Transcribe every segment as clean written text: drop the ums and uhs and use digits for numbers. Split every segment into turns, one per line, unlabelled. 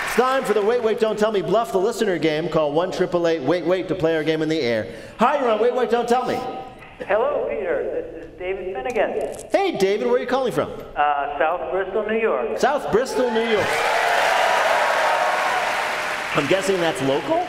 It's time for the Wait, Wait, Don't Tell Me Bluff the Listener game. Call 1-888-WAIT-WAIT to play our game in the air. Hi, you're on Wait, Wait, Don't Tell Me.
Hello, Peter. This is David Finnegan.
Hey, David, where are you calling from?
South Bristol, New York.
South Bristol, New York. I'm guessing that's local?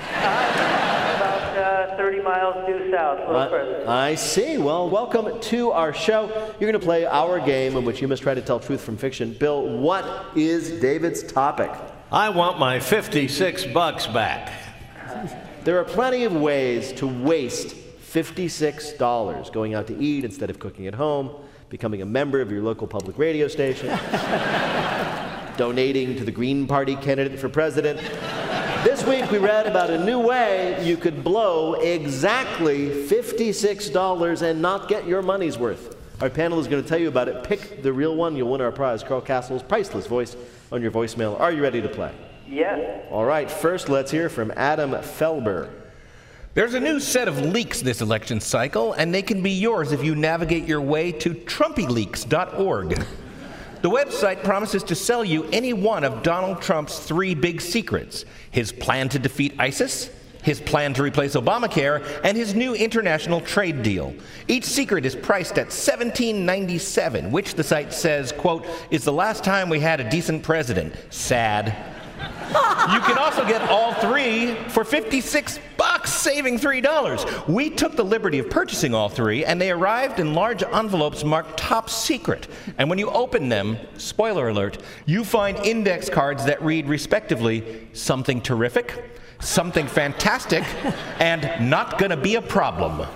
About 30 miles due south, a little further.
I see. Well, welcome to our show. You're going to play our game in which you must try to tell truth from fiction. Bill, what is David's topic?
I want my $56 back.
There are plenty of ways to waste $56, going out to eat instead of cooking at home, becoming a member of your local public radio station, donating to the Green Party candidate for president. This week we read about a new way you could blow exactly $56 and not get your money's worth. Our panel is going to tell you about it. Pick the real one. You'll win our prize, Carl Castle's priceless voice on your voicemail. Are you ready to play?
Yes.
All right, first let's hear from Adam Felber.
There's a new set of leaks this election cycle, and they can be yours if you navigate your way to TrumpyLeaks.org. The website promises to sell you any one of Donald Trump's 3 big secrets: his plan to defeat ISIS, his plan to replace Obamacare, and his new international trade deal. Each secret is priced at $17.97, which the site says, quote, is the last time we had a decent president. Sad. You can also get all 3 for $56, saving $3. We took the liberty of purchasing all 3, and they arrived in large envelopes marked top secret. And when you open them, spoiler alert, you find index cards that read respectively, something terrific, something fantastic, and not gonna be a problem.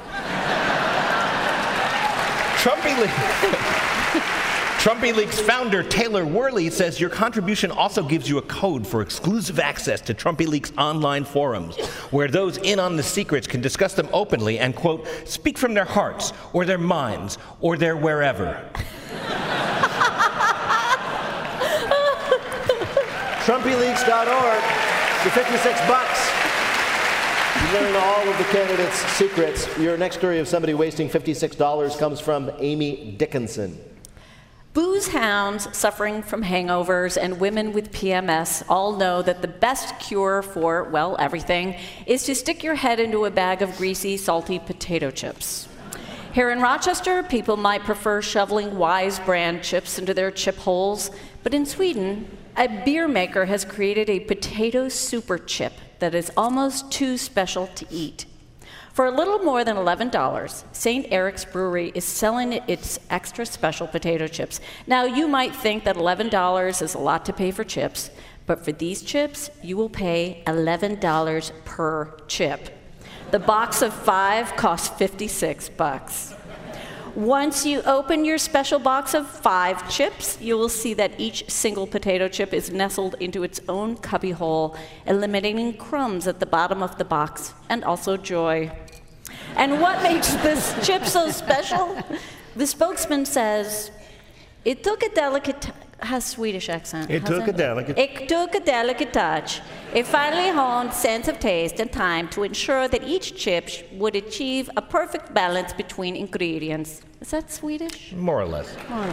TrumpyLeaks founder Taylor Worley says your contribution also gives you a code for exclusive access to TrumpyLeaks online forums, where those in on the secrets can discuss them openly and, quote, speak from their hearts or their minds or their wherever.
TrumpyLeaks.org for $56. You learn all of the candidates' secrets. Your next story of somebody wasting $56 comes from Amy Dickinson.
Booze hounds suffering from hangovers and women with PMS all know that the best cure for, well, everything is to stick your head into a bag of greasy, salty potato chips. Here in Rochester, people might prefer shoveling Wise brand chips into their chip holes, but in Sweden, a beer maker has created a potato super chip that is almost too special to eat. For a little more than $11, St. Eric's Brewery is selling its extra special potato chips. Now, you might think that $11 is a lot to pay for chips, but for these chips, you will pay $11 per chip. The box of 5 costs $56. Once you open your special box of 5 chips, you will see that each single potato chip is nestled into its own cubbyhole, eliminating crumbs at the bottom of the box, and also joy. And what makes this chip so special? The spokesman says, it took a delicate, has Swedish accent.
It took a
delicate touch, a finely honed sense of taste and time to ensure that each chip would achieve a perfect balance between ingredients. Is that Swedish?
More or less.
$56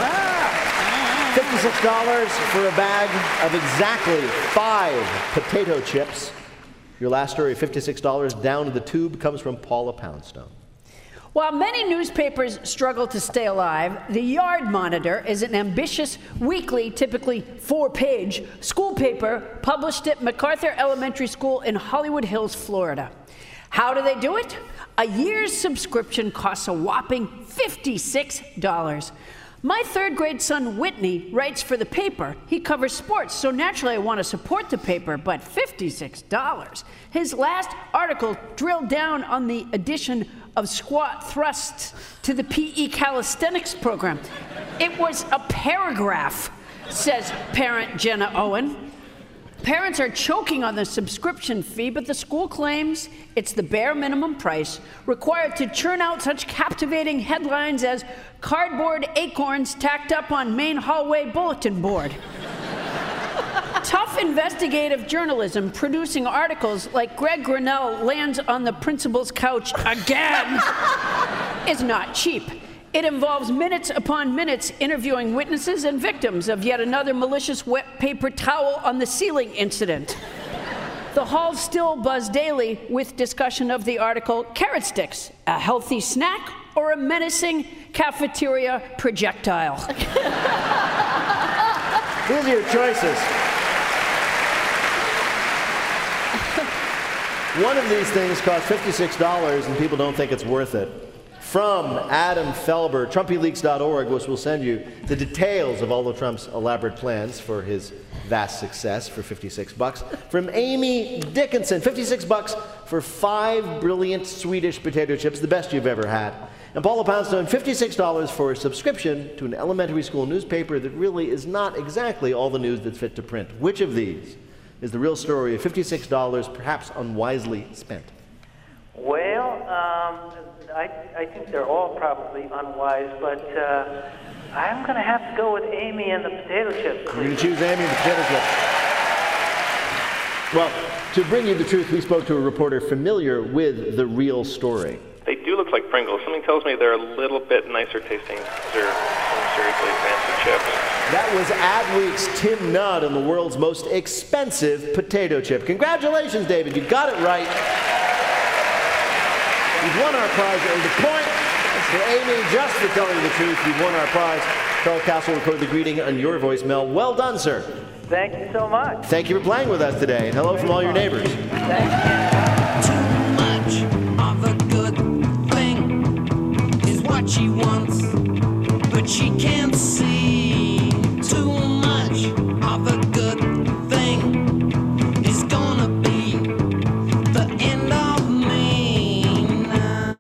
for a bag of exactly 5 potato chips. Your last story of $56 down to the tube comes from Paula Poundstone.
While many newspapers struggle to stay alive, the Yard Monitor is an ambitious, weekly, typically 4-page, school paper published at MacArthur Elementary School in Hollywood Hills, Florida. How do they do it? A year's subscription costs a whopping $56. My 3rd grade son, Whitney, writes for the paper. He covers sports, so naturally I want to support the paper, but $56. His last article drilled down on the addition of squat thrusts to the PE calisthenics program. It was a paragraph, says parent Jenna Owen. Parents are choking on the subscription fee, but the school claims it's the bare minimum price required to churn out such captivating headlines as cardboard acorns tacked up on main hallway bulletin board. Tough investigative journalism producing articles like Greg Grinnell lands on the principal's couch again is not cheap. It involves minutes upon minutes interviewing witnesses and victims of yet another malicious wet paper towel on the ceiling incident. The halls still buzz daily with discussion of the article, Carrot Sticks, a healthy snack or a menacing cafeteria projectile?
These are your choices. One of these things costs $56 and people don't think it's worth it. From Adam Felber, TrumpyLeaks.org, which will send you the details of all of Trump's elaborate plans for his vast success for $56. From Amy Dickinson, $56 for 5 brilliant Swedish potato chips, the best you've ever had. And Paula Poundstone, $56 for a subscription to an elementary school newspaper that really is not exactly all the news that's fit to print. Which of these is the real story of $56 perhaps unwisely spent?
Well, I think they're all probably unwise, but I'm going to have to go with Amy and the potato chips.
You're going to choose Amy and the potato chips. Well, to bring you the truth, we spoke to a reporter familiar with the real story.
They do look like Pringles. Something tells me they're a little bit nicer tasting. They're some seriously fancy chips.
That was Adweek's Tim Nudd on the world's most expensive potato chip. Congratulations, David. You got it right. You've won our prize, earned a point. That's for Amy, just for telling the truth. You've won our prize. Carl Castle recorded the greeting on your voicemail. Well done, sir.
Thank you so much.
Thank you for playing with us today, and hello from all your neighbors.
Thank you.
Too much of a good thing is what she wants.